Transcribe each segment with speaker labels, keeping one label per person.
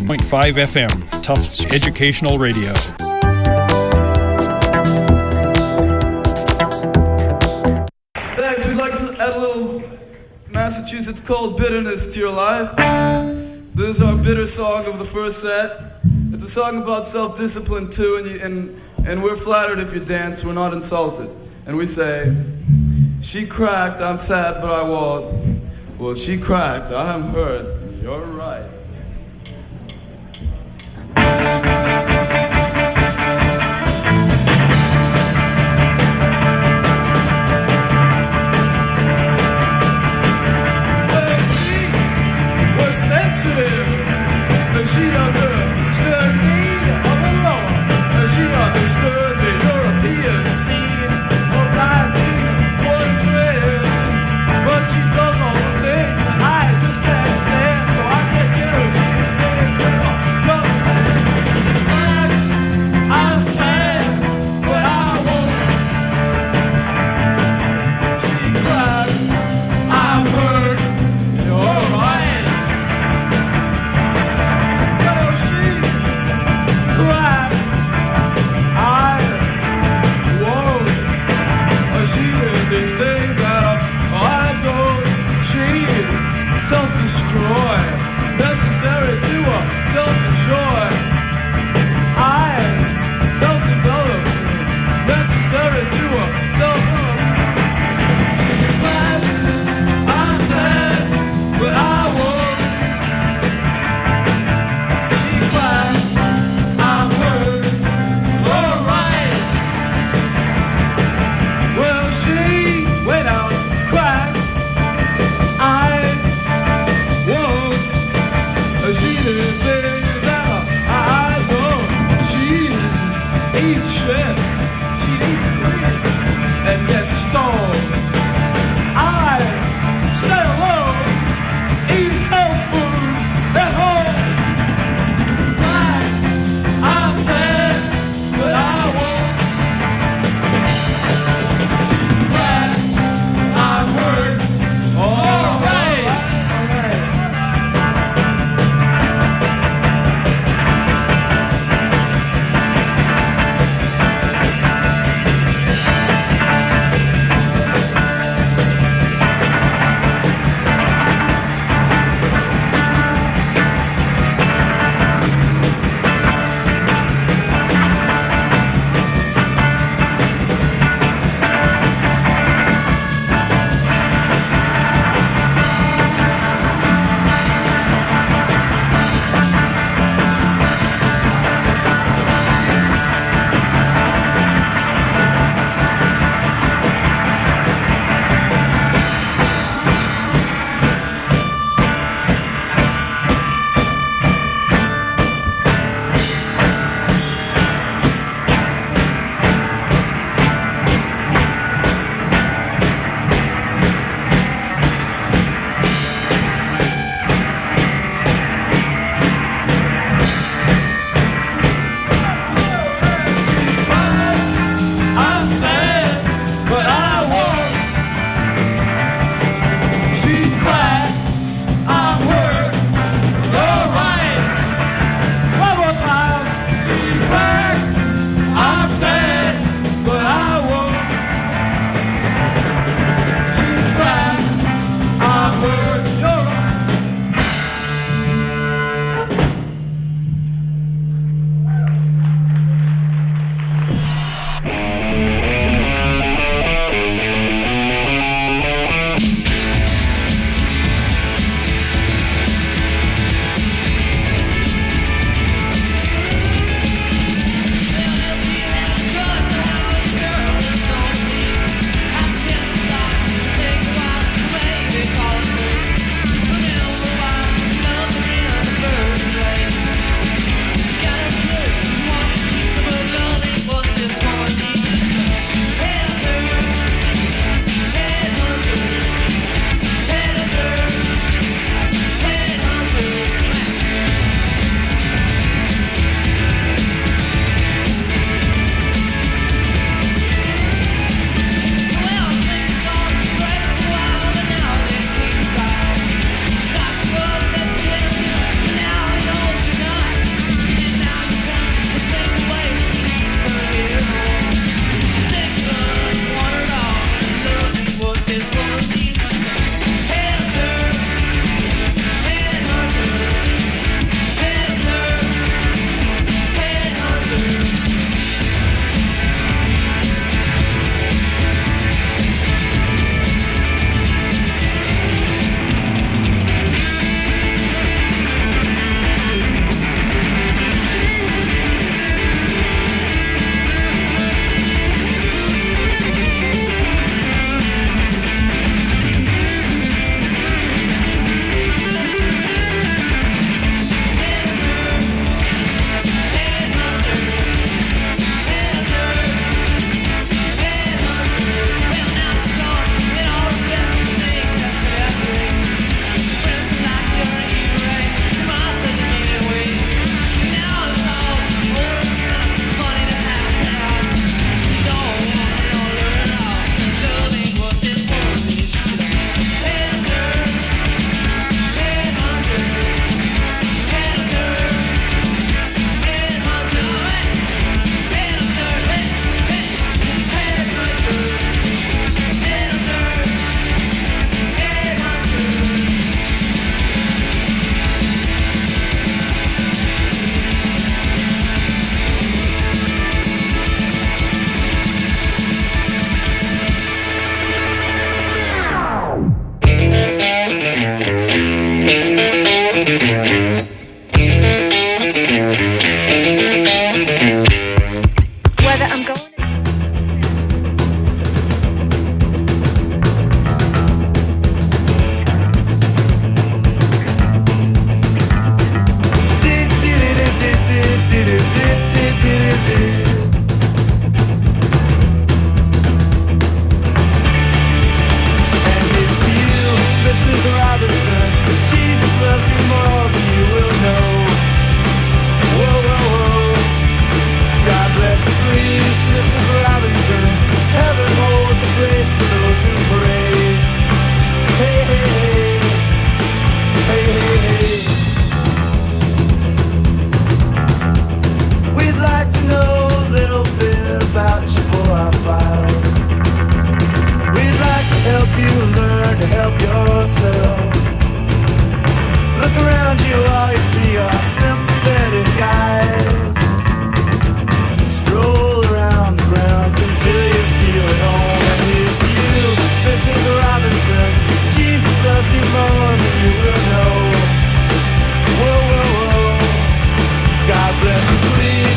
Speaker 1: 101.5 FM, Tufts Educational Radio.
Speaker 2: Thanks. We'd like to add a little Massachusetts cold bitterness to your life. This is our bitter song of the first set. It's a song about self-discipline too, and we're flattered if you dance, we're not insulted. And we say, she cracked, I'm sad, but I won't. Well, she cracked, I'm hurt, you're right. She understood me alone. She understood the European scene of my boyfriend. But she does all the things that I just can't stand. So I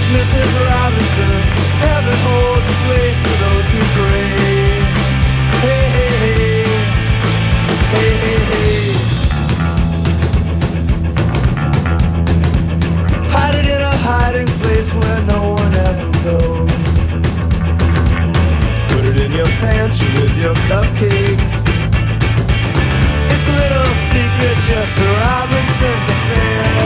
Speaker 2: Mrs. Robinson. Heaven holds a place for those who pray. Hey, hey, hey. Hey, hey, hey. Hide it in a hiding place where no one ever goes. Put it in your pantry with your cupcakes. It's a little secret just for Robinson's affair.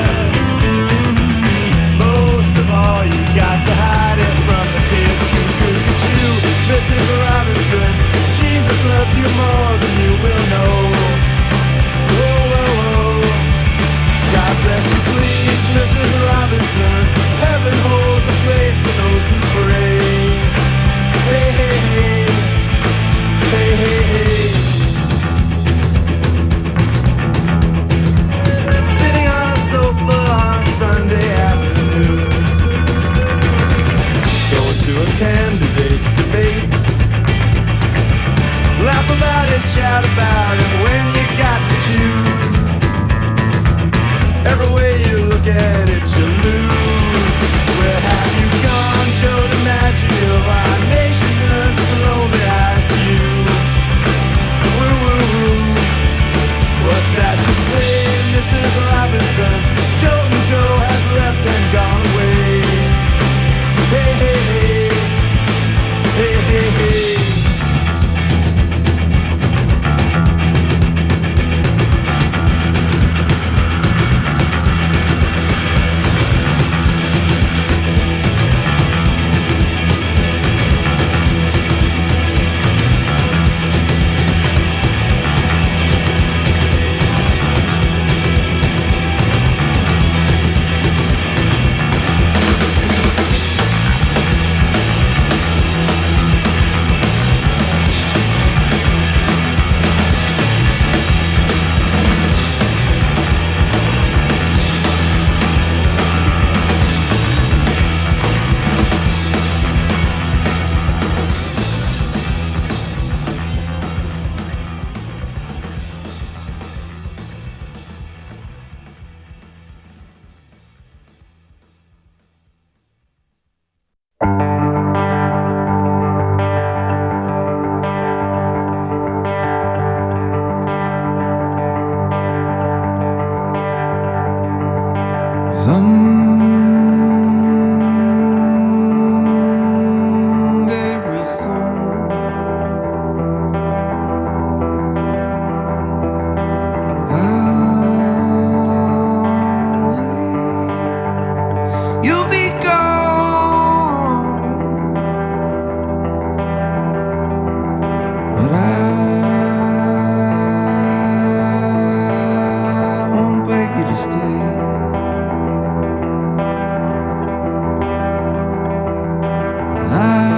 Speaker 2: Most of all, you got to hide it from the kids. Could you, Mrs. Robinson? Jesus loves you more than you will know. Whoa, whoa, whoa. God bless you, please, Mrs. Robinson. Heaven holds a place for those who pray. Hey, hey, hey. Hey, hey, hey. Sitting on a sofa on a Sunday afternoon, going to a candidate's debate. Laugh about it, shout about it when you got to choose. Every way you look at it, you lose. Where have you gone, Joe DiMaggio? Our nation turns its lonely eyes to you. Woo, woo, woo. What's that you say, Mrs. Robinson? Joe and Joe has left and gone away. Hey, hey, hey. Hey, hey, hey. Someday real soon, you'll be gone, but I won't beg you to stay. I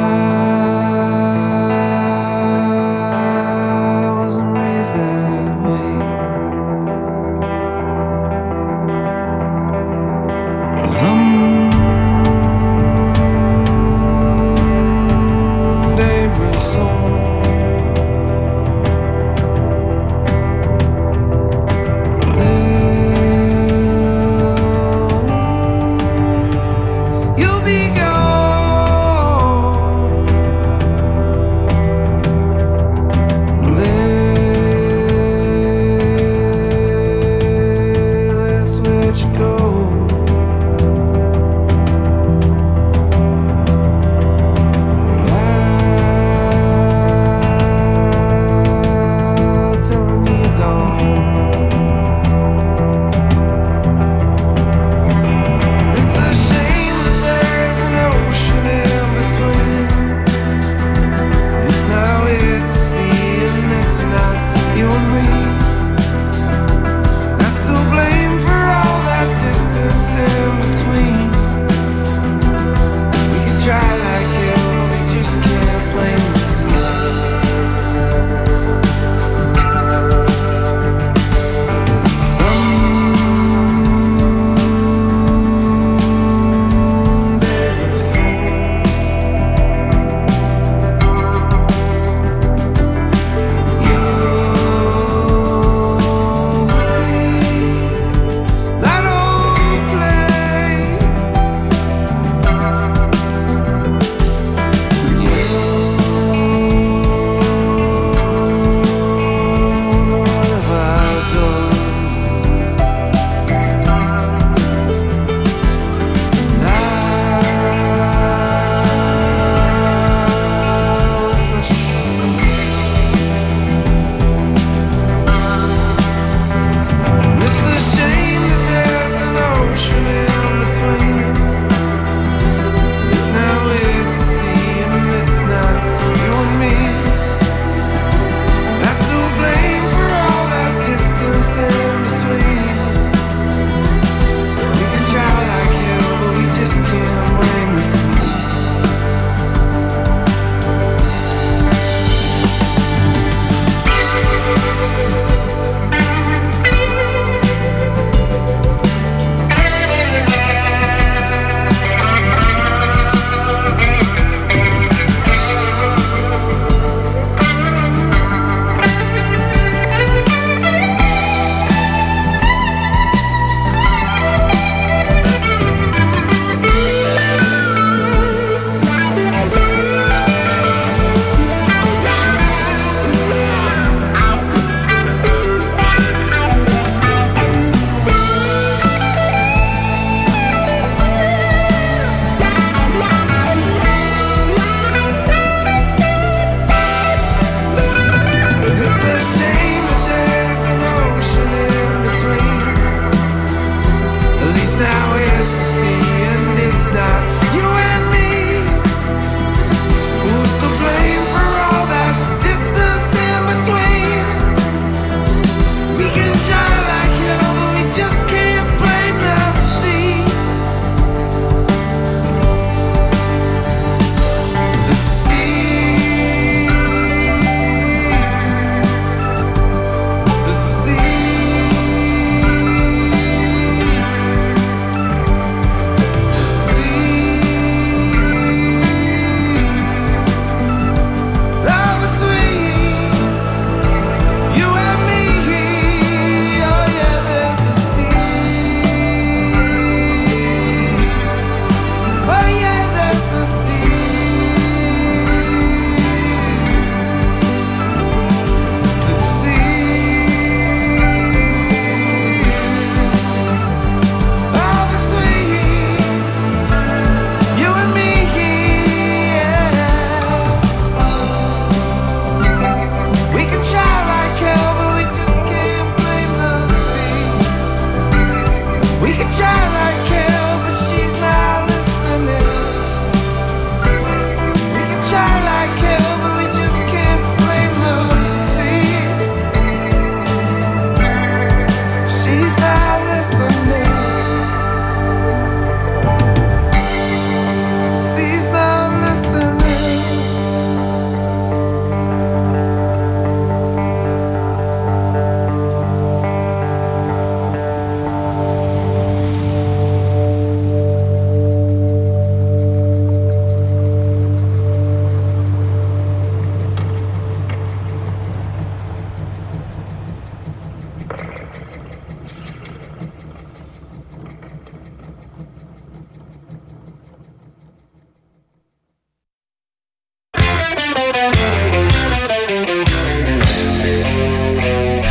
Speaker 2: wasn't raised that way. Someday real soon, you'll be gone. Let's let you go.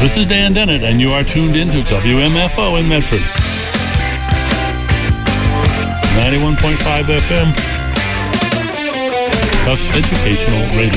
Speaker 3: This is Dan Dennett, and you are tuned into WMFO in Medford. 91.5 FM. Tufts Educational Radio.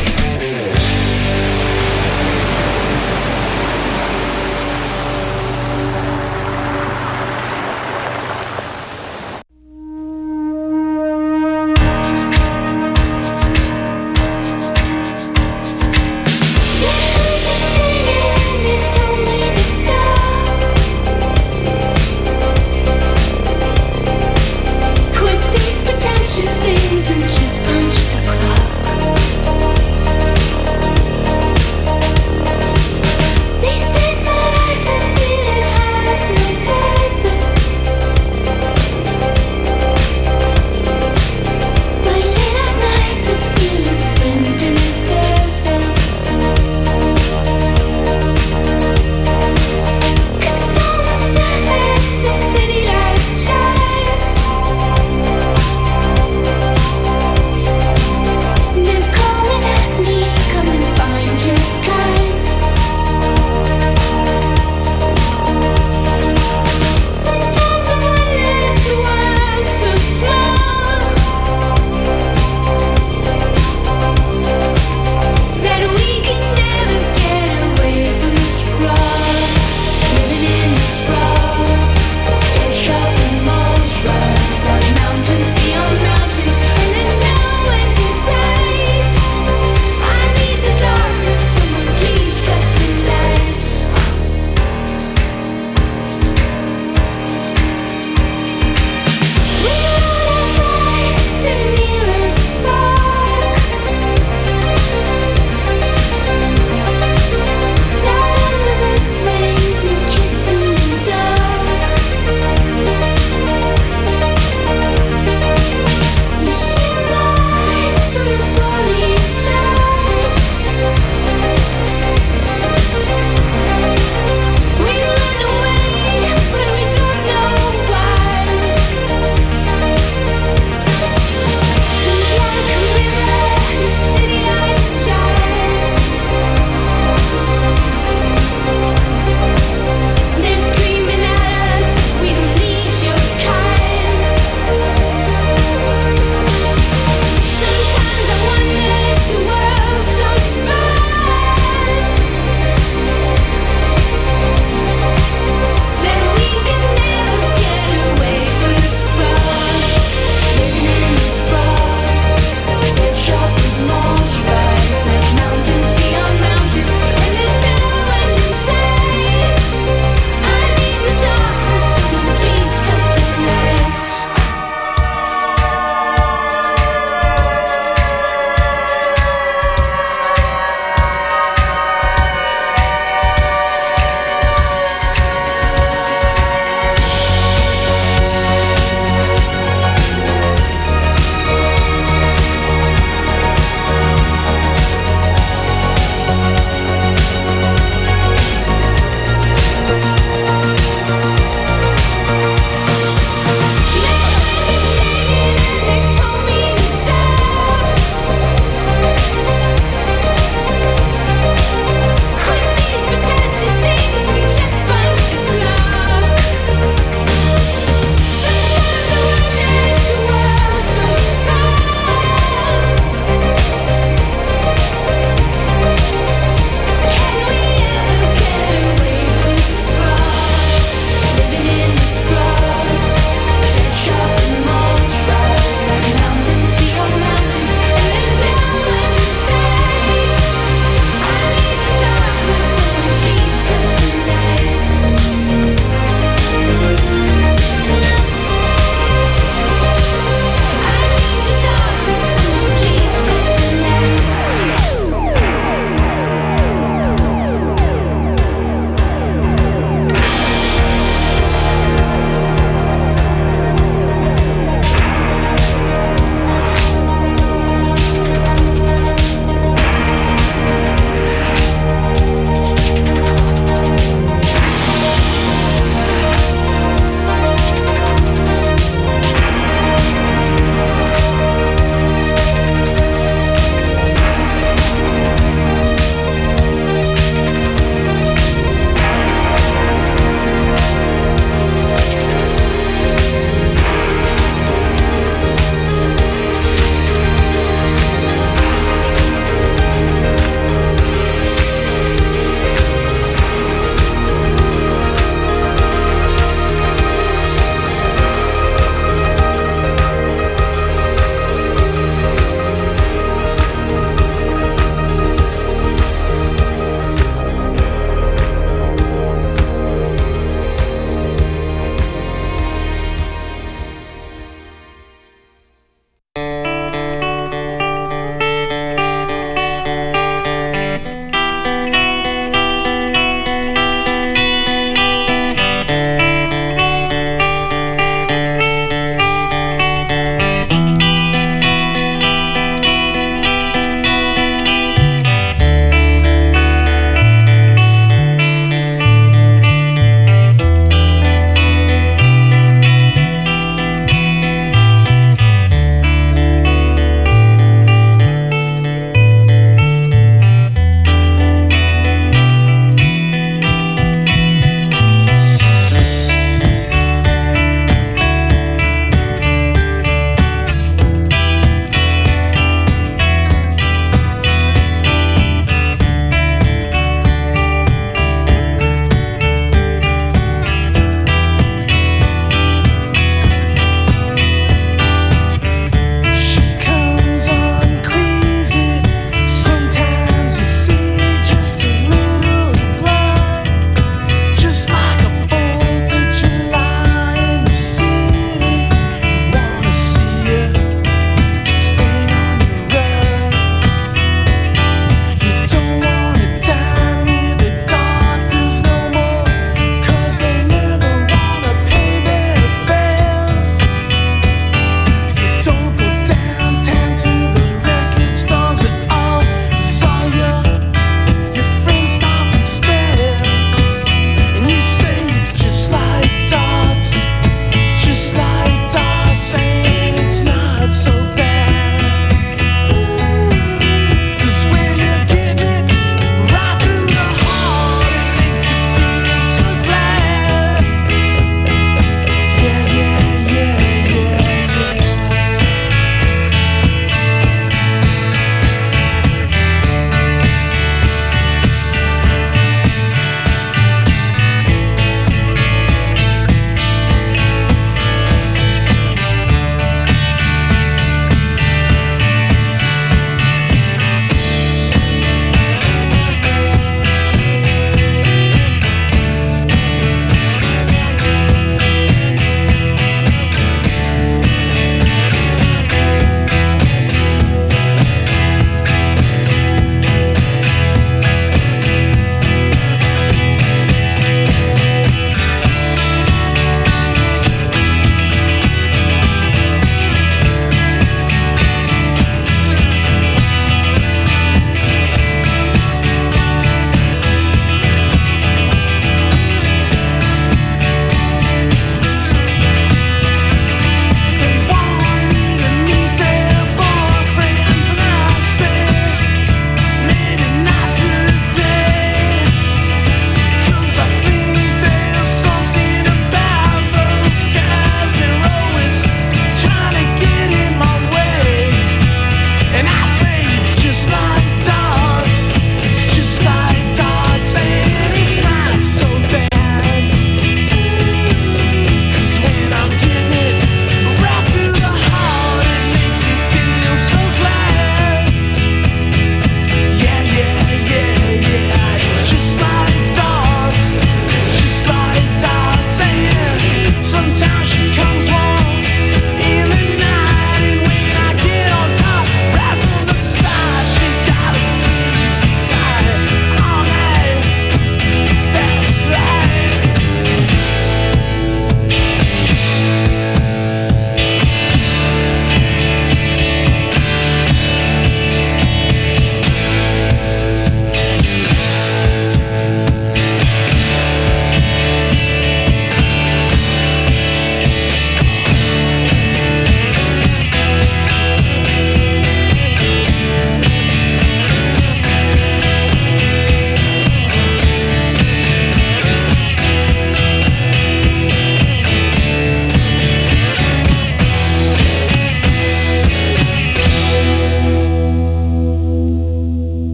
Speaker 4: Things and just punch the clock.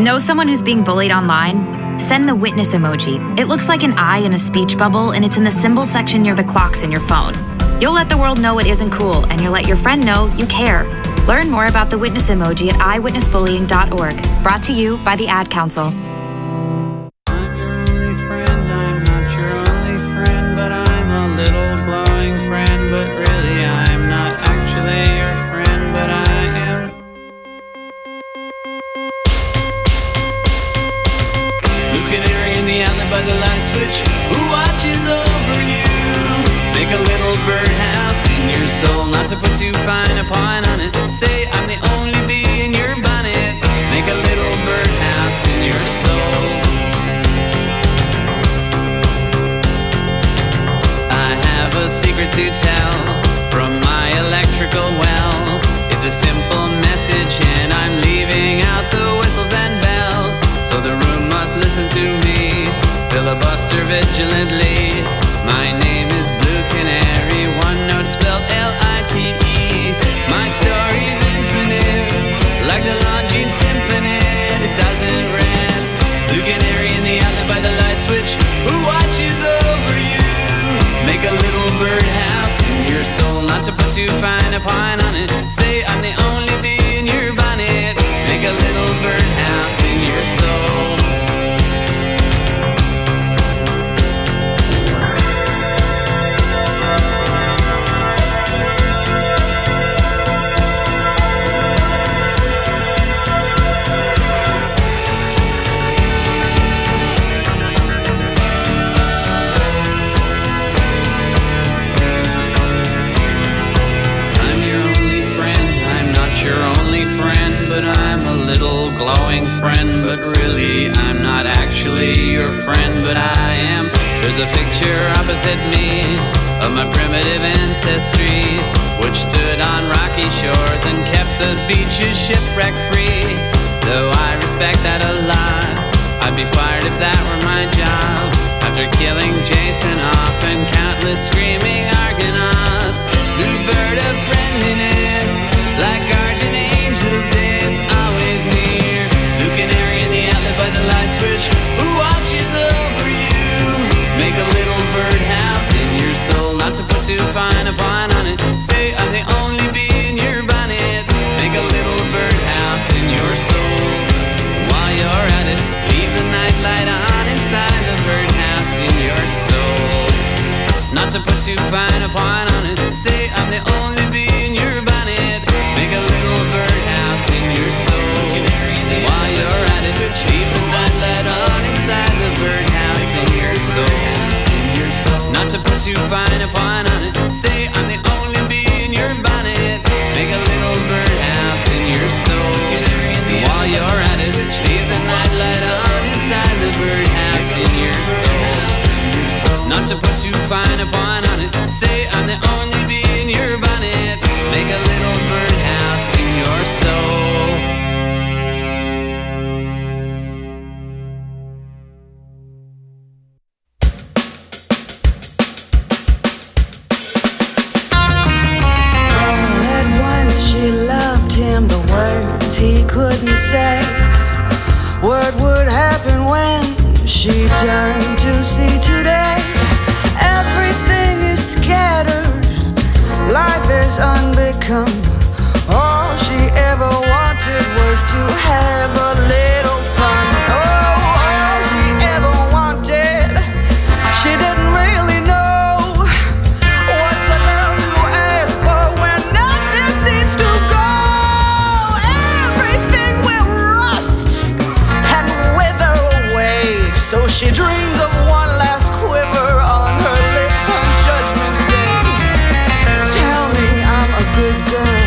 Speaker 4: Know someone who's being bullied online? Send the witness emoji. It looks like an eye in a speech bubble, and it's in the symbol section near the clocks in your phone. You'll let the world know it isn't cool, and you'll let your friend know you care. Learn more about the witness emoji at eyewitnessbullying.org. Brought to you by the Ad Council.
Speaker 5: Make a little birdhouse in your soul, not to put too fine a point on it. Say I'm the only bee in your bonnet. Make a little birdhouse in your soul. I have a secret to tell from my electrical well. It's a simple message and I'm leaving out the whistles and bells. So the room must listen to me, filibuster vigilantly. My name is Blue Canary, one note spelled L-I-T-E. My story's infinite, like the Longines Symphony. It doesn't rest. Blue Canary in the outlet by the light switch, who watches over you. Make a little birdhouse in your soul, not to put too fine a point on it. Say I'm the only bee in your bonnet. Make a little birdhouse in your soul. Glowing friend, but really I'm not actually your friend, but I am. There's a picture opposite me of my primitive ancestry, which stood on rocky shores and kept the beaches shipwreck free. Though I respect that a lot, I'd be fired if that were my job. After killing Jason off and countless screaming Argonauts, blue bird of friendliness, like guardian angels, it's always near. Blue Canary in the outlet by the light switch, who watches over you. Make a little birdhouse in your soul, not to put too fine a point on it. Say I'm the only bee in your bonnet. Make a little birdhouse in your soul. While you're at it, leave the nightlight on inside the birdhouse in your soul. Not to put too fine a point on it. Say I'm the only bee in your bonnet. Make a little birdhouse in your soul. While you're at it, leave the nightlight on inside the birdhouse in your soul. Not to put too fine a point on it. Say I'm the only bee in your bonnet. Make a little birdhouse in your soul. While you're at it, leave the nightlight on inside the birdhouse in your soul. Not to put too fine a point on it. Say I'm the only bee in your bonnet. Make a little birdhouse in your soul.
Speaker 6: She loved him, the words he couldn't say. What would happen when she turned to see today? Everything is scattered, life is unbecome. All she ever wanted was to have a little fun. Oh, all she ever wanted, she didn't really know. What's a girl to ask for when nothing seems to go? Everything will rust and wither away. So she dreams of one last quiver on her lips on Judgment Day. Tell me I'm a good girl,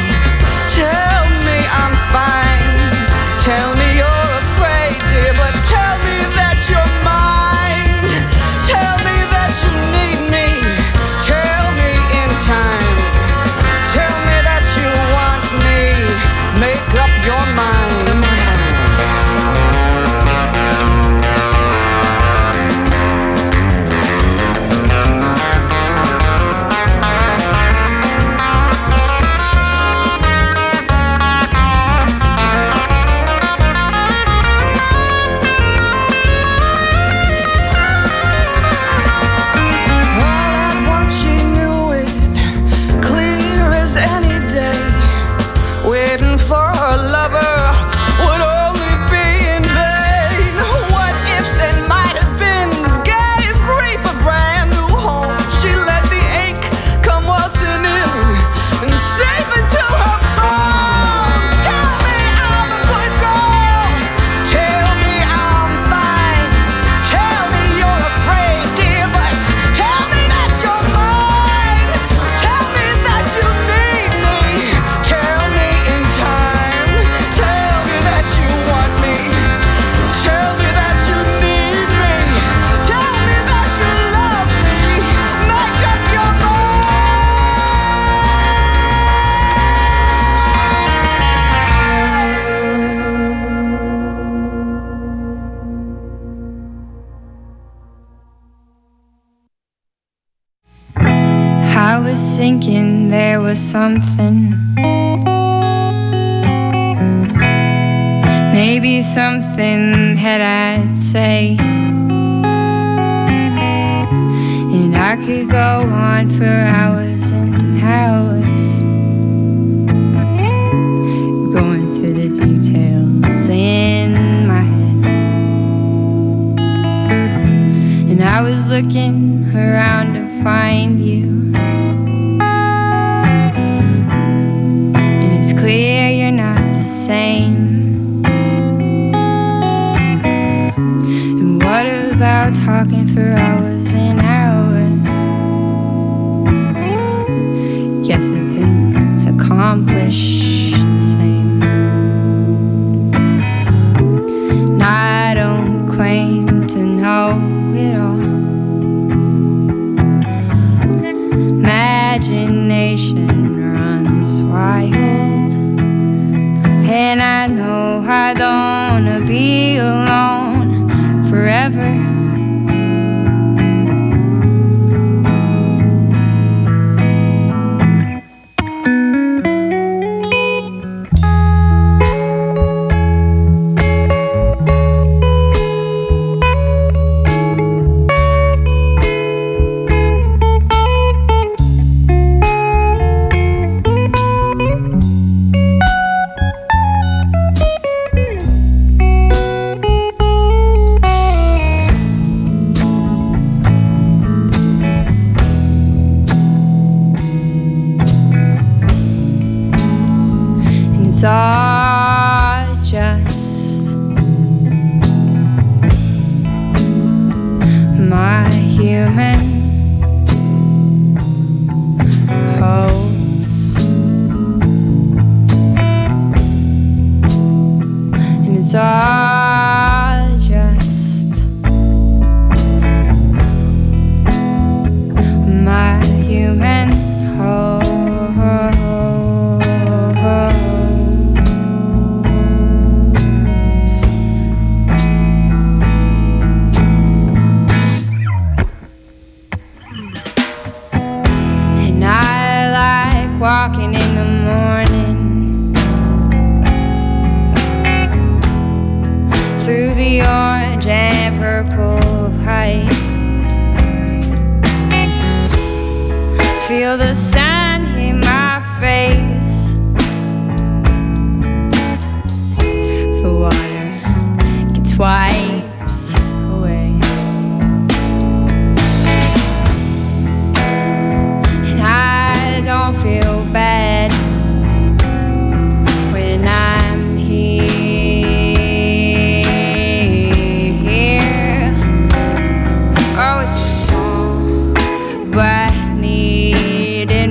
Speaker 7: was thinking there was something, maybe something that I'd say, and I could go on for hours and hours, going through the details in my head. And I was looking around to find you, and it's clear you're not the same. And what about talking for hours and hours? Guess it didn't accomplish the same. And I don't claim to know it all. Imagination runs wild, and I know I don't wanna be alone forever. It's all just my human hopes, and it's all just my human hopes. Walking in the morning through the orange and purple light, feel the sun hit my face, the water gets wipes away, and I don't feel bad when I'm here. Oh, it's small, but needed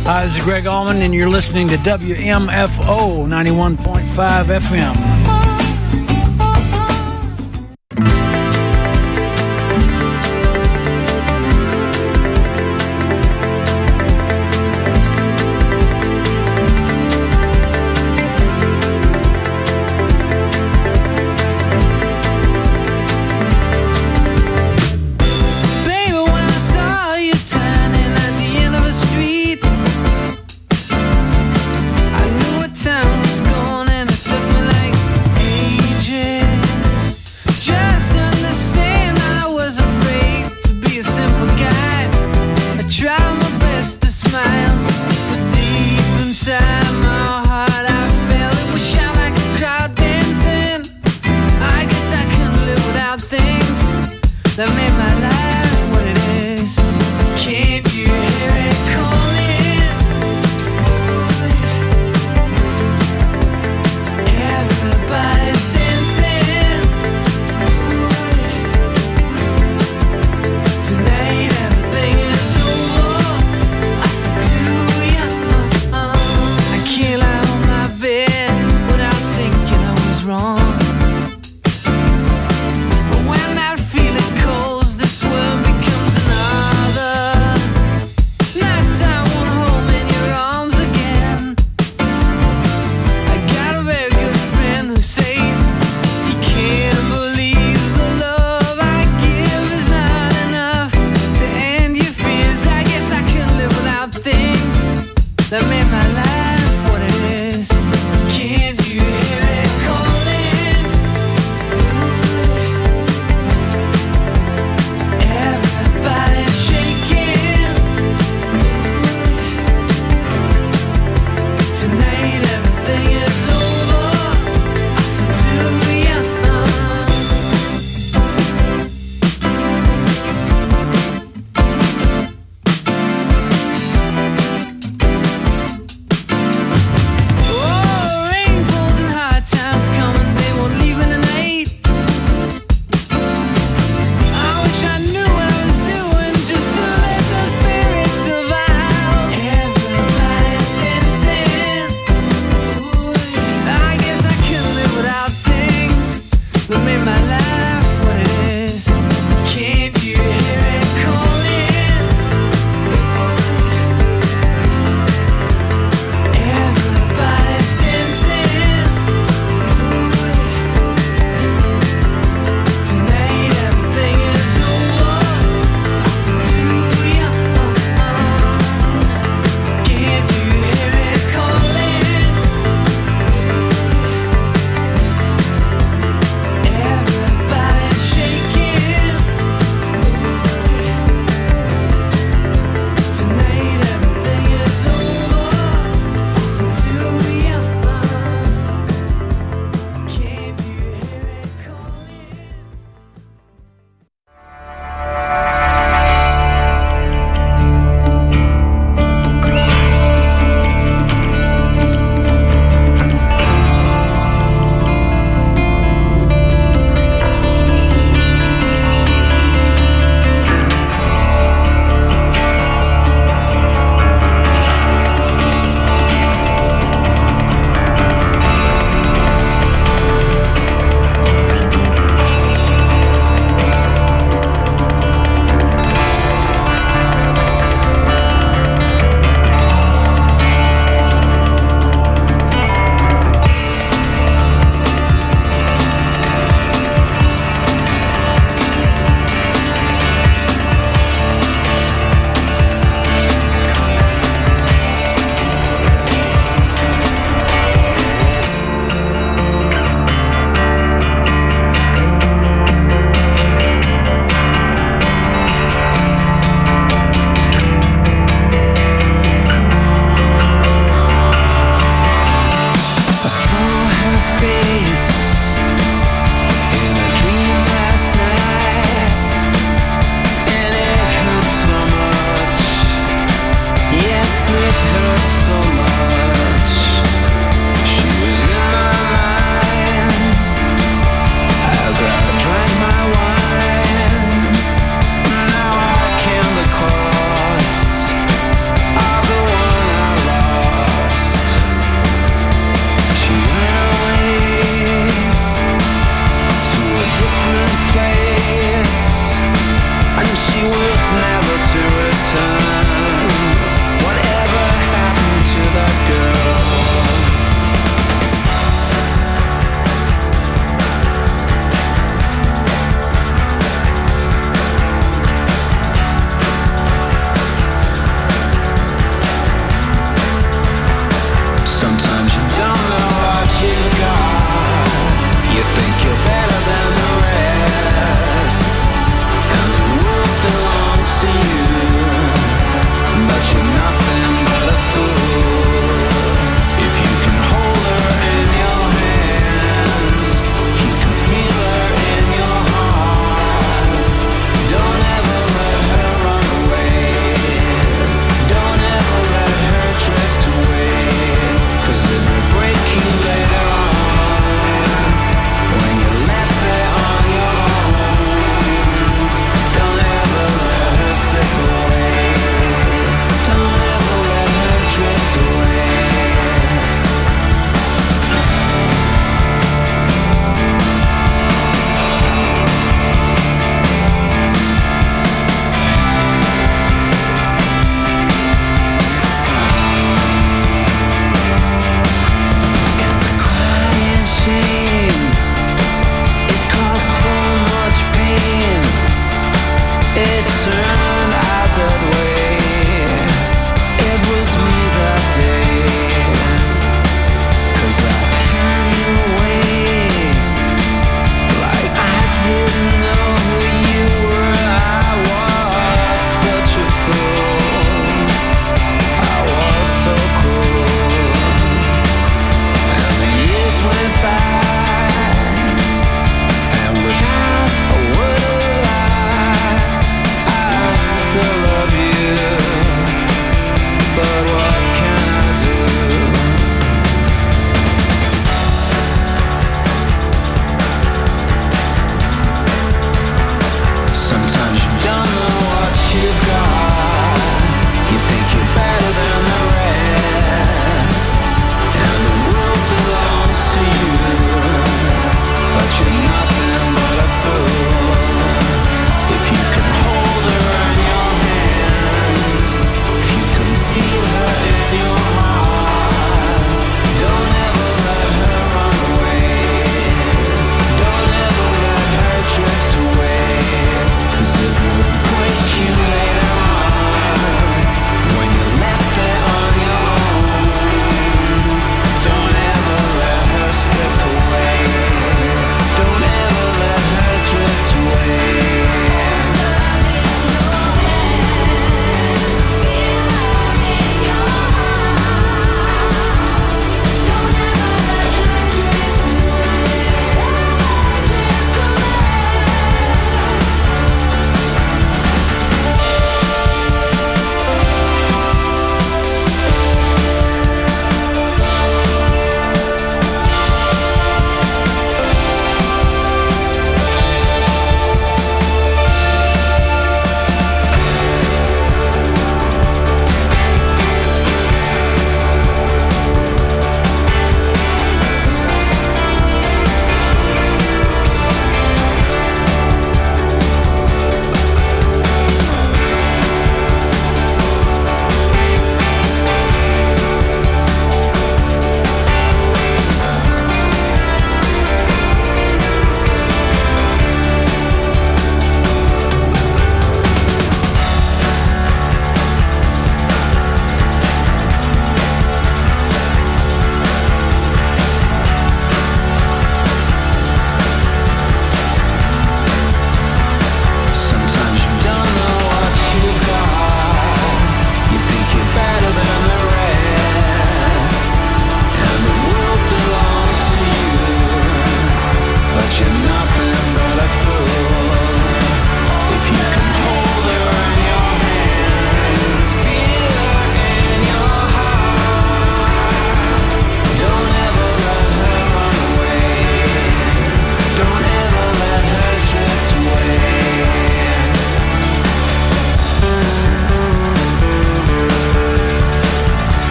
Speaker 8: Hi, this is Greg Allman, and you're listening to WMFO 91.5 FM.
Speaker 6: But when that feeling cold
Speaker 9: was never to return. Whatever happened to that girl? Sometimes you don't know what you got. You think you're better than the rest, and the world belongs to you.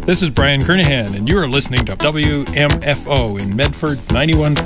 Speaker 1: This is Brian Kernahan, and you are listening to WMFO in Medford 91.5